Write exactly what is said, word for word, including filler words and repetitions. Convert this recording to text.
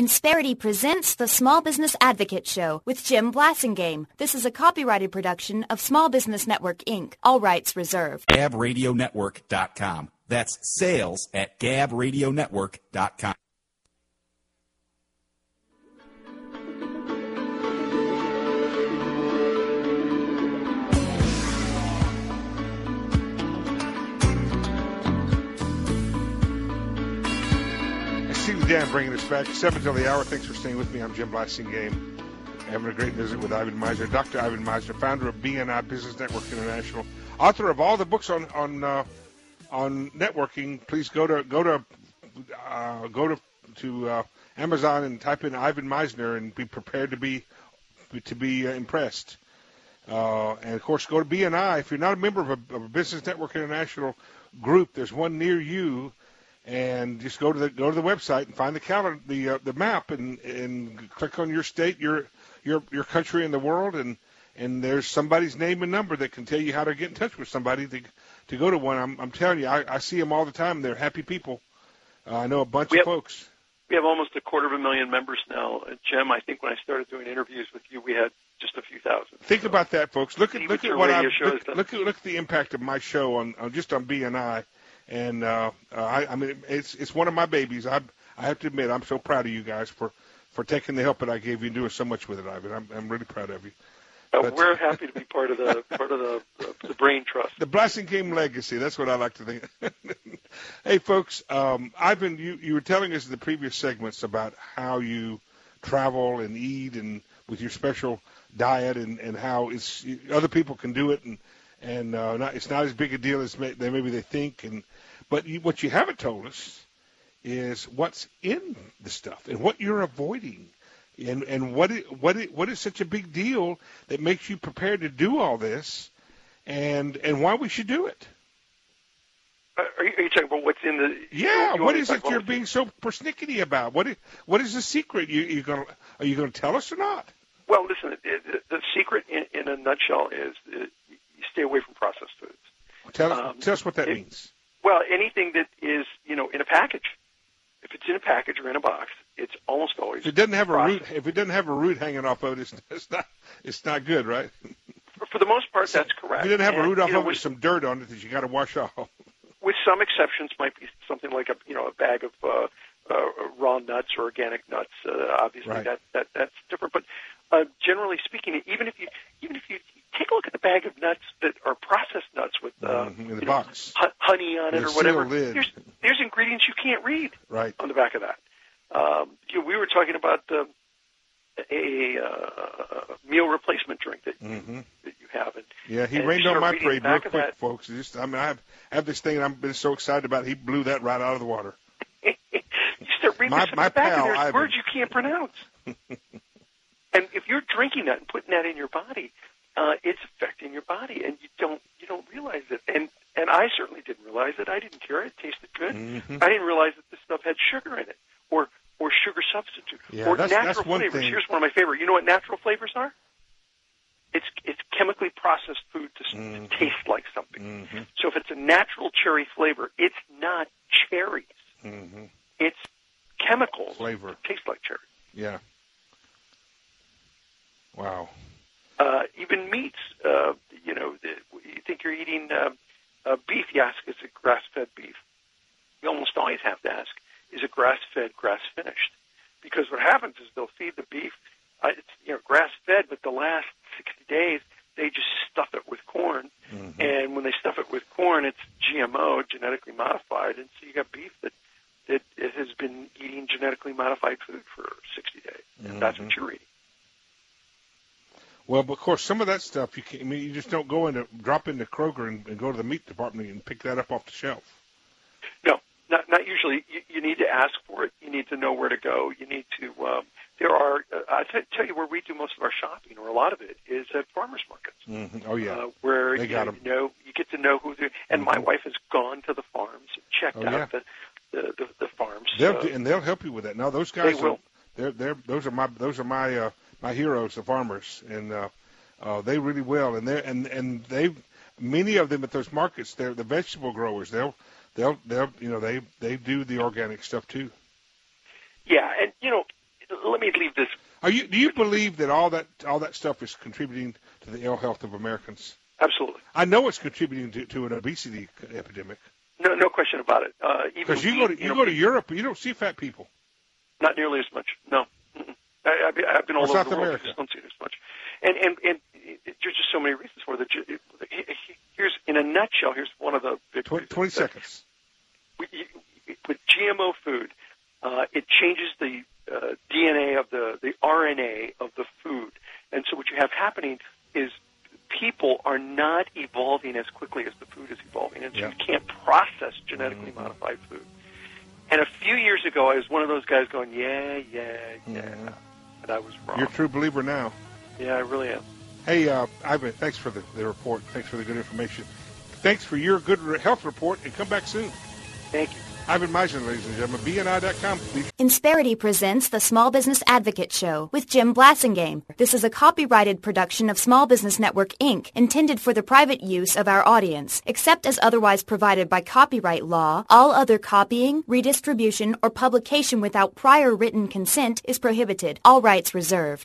Insperity presents the Small Business Advocate Show with Jim Blasingame. This is a copyrighted production of Small Business Network, Incorporated. All rights reserved. gab radio network dot com. That's sales at gab radio network dot com. Dan bringing us back. seven till the hour. Thanks for staying with me. I'm Jim Blasingame. Having a great visit with Ivan Misner. Doctor Ivan Misner, founder of B N I Business Network International, author of all the books on on uh, on networking. Please go to go to uh, go to to uh, Amazon and type in Ivan Misner and be prepared to be to be uh, impressed. Uh, and of course, go to B N I. If you're not a member of a, of a Business Network International group, there's one near you. And just go to the go to the website and find the calendar, the uh, the map, and, and click on your state, your your your country, and the world, and and there's somebody's name and number that can tell you how to get in touch with somebody to to go to one. I'm I'm telling you, I, I see them all the time. They're happy people. Uh, I know a bunch we of have, folks. We have almost a quarter of a million members now. Uh, Jim, I think when I started doing interviews with you, we had just a few thousand. Think so, about that, folks. Look at look at what I look, look, look at look at the impact of my show on, on just on B N I. And uh, uh, I, I mean, it's it's one of my babies. I I have to admit, I'm so proud of you guys for, for taking the help that I gave you and doing so much with it, Ivan. I'm I'm really proud of you. Uh, but, we're happy to be part of the part of the, the, the Brain Trust. The Blasingame legacy. That's what I like to think. Hey, folks, um, Ivan, you, you were telling us in the previous segments about how you travel and eat and with your special diet and, and how it's other people can do it and. And uh, not, it's not as big a deal as may, they, maybe they think. And but you, what you haven't told us is what's in the stuff and what you're avoiding, and and what it, what it, what is such a big deal that makes you prepared to do all this, and and why we should do it. Uh, are, you, are you talking about what's in the? Yeah. You, you what is it you're being being so persnickety about? What is what is the secret? You you going are you going to tell us or not? Well, listen. It, it, the secret in, in a nutshell is. It, Stay away from processed foods. Tell us, um, tell us what that it, means. Well, anything that is, you know, in a package. If it's in a package or in a box, it's almost always. If it doesn't have processed. a root, if it doesn't have a root hanging off of it, it's, it's not, it's not good, right? For, for the most part, that's correct. If it doesn't have and, a root off you know, of it, with, there's some dirt on it that you got to wash off. With some exceptions, might be something like a, you know, a bag of uh, uh, raw nuts or organic nuts. Uh, obviously, right. that that that's different. But uh, generally speaking, even if you even if you take a look at the bag of nuts that are processed nuts with uh, mm-hmm, in the you box. know, honey on it the or whatever, lid. there's there's ingredients you can't read right. on the back of that. Um, you know, we were talking about uh, a uh, meal replacement drink that you, mm-hmm. that you have. And, yeah, he and rained on my parade real quick, that, folks. Just, I mean, I have, have this thing, and I've been so excited about it. He blew that right out of the water. You start reading my, this on my the back, pal, and there's Ivan. words you can't pronounce. And if you're drinking that and putting that in your body, uh, it's affecting your body, and you don't you don't realize it. And and I certainly didn't realize it. I didn't care. It tasted good. Mm-hmm. I didn't realize that this stuff had sugar in it, or or sugar substitute, yeah, or that's, natural that's one flavors. thing. Here's one of my favorite. You know what natural flavors are? It's it's chemically processed food to, mm-hmm. to taste like something. Mm-hmm. So if it's a natural cherry flavor, it's not cherries. Mm-hmm. It's chemicals flavor. that taste like cherries. Yeah. Wow. Uh, even meats, uh, you know, the, you think you're eating uh, uh, beef, you ask, is it grass-fed beef? You almost always have to ask, is it grass-fed, grass-finished? Because what happens is they'll feed the beef, uh, it's, you know, grass-fed, but the last sixty days, they just stuff it with corn. Mm-hmm. And when they stuff it with corn, it's G M O, genetically modified, and so you got beef that, that it has been eating genetically modified food for sixty days. And mm-hmm. that's what you're eating. Well, but of course, some of that stuff you can. I mean, you just don't go into drop into Kroger and, and go to the meat department and pick that up off the shelf. No, not not usually. You, you need to ask for it. You need to know where to go. You need to. Um, there are. Uh, I t- tell you where we do most of our shopping, or a lot of it is at farmers markets. Mm-hmm. Oh yeah, uh, where they you, got know, them. you know you get to know who they. And mm-hmm. my wife has gone to the farms, checked oh, out yeah. the, the, the the farms. They'll uh, do, and they'll help you with that. Now those guys, they will. Are, they're they're those are my those are my uh, my heroes, the farmers, and. Uh, Uh, they really will, and they and and they many of them at those markets. They're the vegetable growers. They'll they'll they'll you know they they do the organic stuff too. Yeah, and you know me leave this. Are you? Do you believe that all that all that stuff is contributing to the ill health of Americans? Absolutely. I know it's contributing to, to an obesity epidemic. No, no question about it. Uh, Because you go to you, you know, go to Europe, you don't see fat people. Not nearly as much. No. I, I've, been, I've been all or over South the world. America. I just don't see it as much. And and and it, there's just so many reasons for it. Here's, in a nutshell, here's one of the big twenty, twenty seconds. We, with G M O food, uh, it changes the uh, D N A of the the R N A of the food, and so what you have happening is people are not evolving as quickly as the food is evolving, and so yeah. you can't process genetically mm-hmm. modified food. And a few years ago, I was one of those guys going, yeah, yeah, yeah, mm-hmm. and I was wrong. You're a true believer now. Yeah, I really am. Hey, uh, Ivan, thanks for the, the report. Thanks for the good information. Thanks for your good health report, and come back soon. Thank you. Ivan Misner, ladies and gentlemen, B N I dot com. Insperity presents the Small Business Advocate Show with Jim Blassingame. This is a copyrighted production of Small Business Network, Incorporated, intended for the private use of our audience. Except as otherwise provided by copyright law, all other copying, redistribution, or publication without prior written consent is prohibited. All rights reserved.